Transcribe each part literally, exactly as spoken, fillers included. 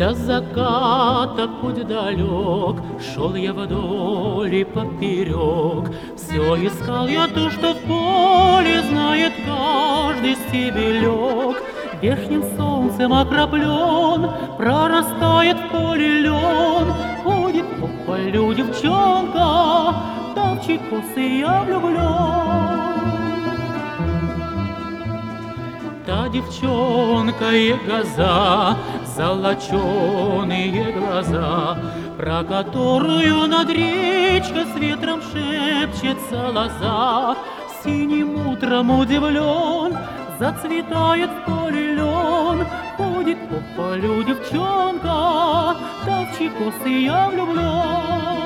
До заката путь далек, шел я вдоль и поперек. Все искал я то, что в поле знает каждый стебелек. Вешним солнцем окроплен, прорастает в поле лен. Ходит по полю девчонка, да в чьи косы я влюблен. Та девчонка и газа, золоченые глаза, про которую над речкой с ветром шепчется лоза. Синим утром удивлен, зацветает в поле лен. Ходит по полю девчонка, да в чьи косы я влюблен.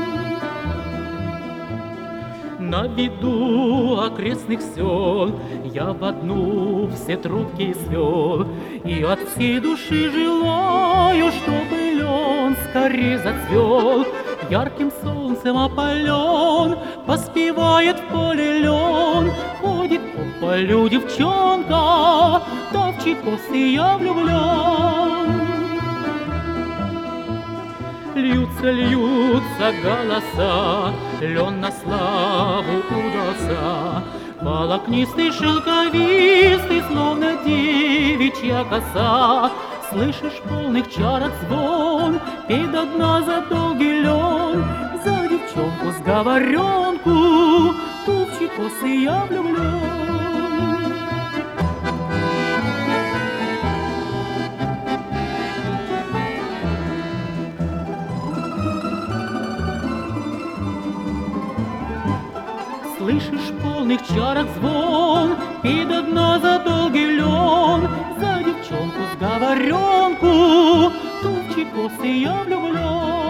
На виду окрестных сел я в одну все трубки свел, и от всей души желаю, чтобы лен скорее зацвел. Ярким солнцем опален, поспевает в поле лен. Ходит по полю девчонка, да в чьи косы я влюблен. Льются, льются голоса, лен на славу удался. Волокнистый, шелковистый, словно девичья коса. Слышишь полных чарок звон, пей до дна за долгий лен. За девчонку сговоренку, ту в чьи косы я влюблен. Слышишь полных чарок звон, пей до дна за долгий лен. За девчонку сговоренку, ту в чьи косы я влюблен.